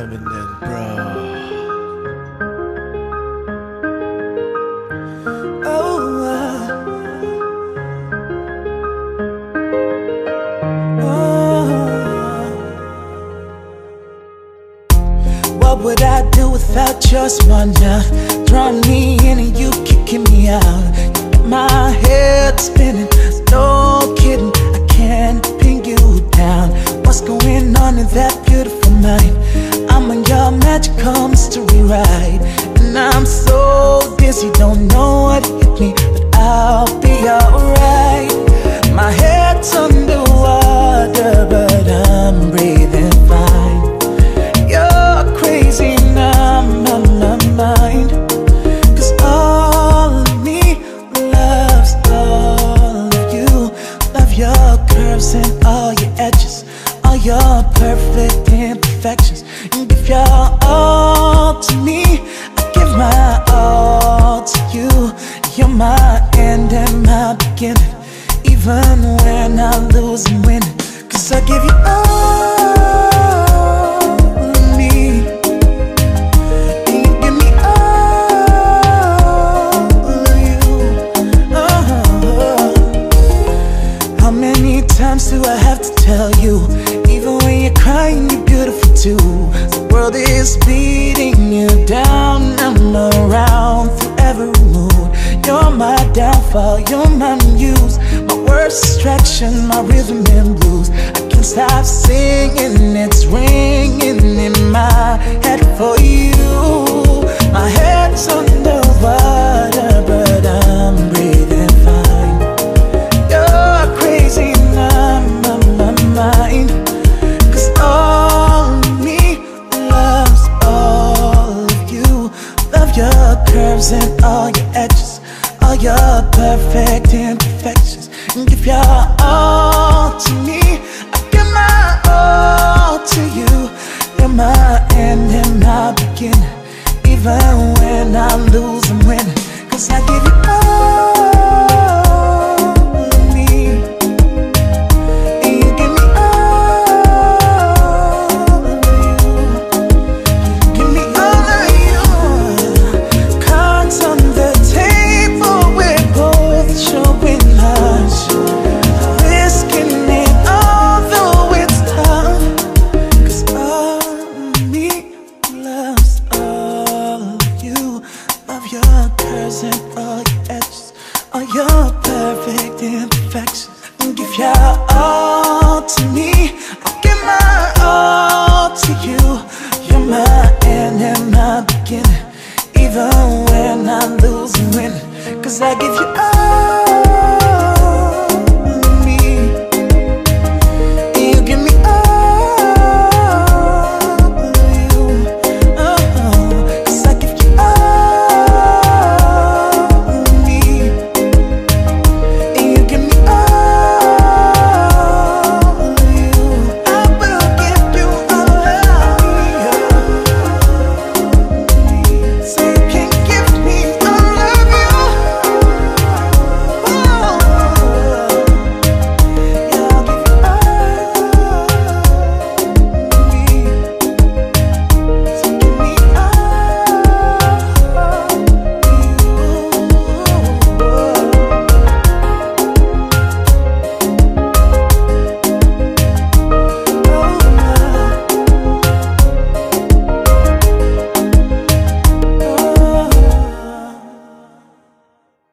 Eminem, bro. Oh, oh. What would I do without your smart mouth? Drawing me in and you kicking me out. My head spinning, no kidding, I can't pin you down. What's going on in that beautiful mind? I'm on your magical mystery ride, and I'm so dizzy, don't know what hit me, but I'll be alright. My head's underwater, but I'm breathing fine. You're crazy and I'm on my mind, 'cause all of me loves all of you. Love your curves and all your edges, all your perfect imperfections. And if you're all to me, I give my all to you. You're my end and my beginning, even when I lose and win. 'Cause I give you all of me, and you give me all of you. How many times do I have to tell you? Even when you're crying, you're beautiful too. The world is beating you down, I'm around through every mood. You're my downfall, you're my muse, my worst distraction, my rhythm and blues. I can't stop singing, it's ringing in my head for you. My head's underwater, but I'm breathing fine. You're crazy and I'm on my mind, 'cause all of me loves all of you. Love your curves and all your edges, all your perfect imperfections. And if you're all to me, I give my all to you. You're my end and my beginning, even when I lose and win. 'Cause I give you all of me, and you give me all of you. Give me all of you. Cards on the table, we're both showing us, risking it although it's tough. 'Cause all of me loves all of you. Love your curves and all your edges, all your perfect imperfections. And if you're all to me, I give my all to you. You're my end and my beginning, even when I lose and win. 'Cause I give you all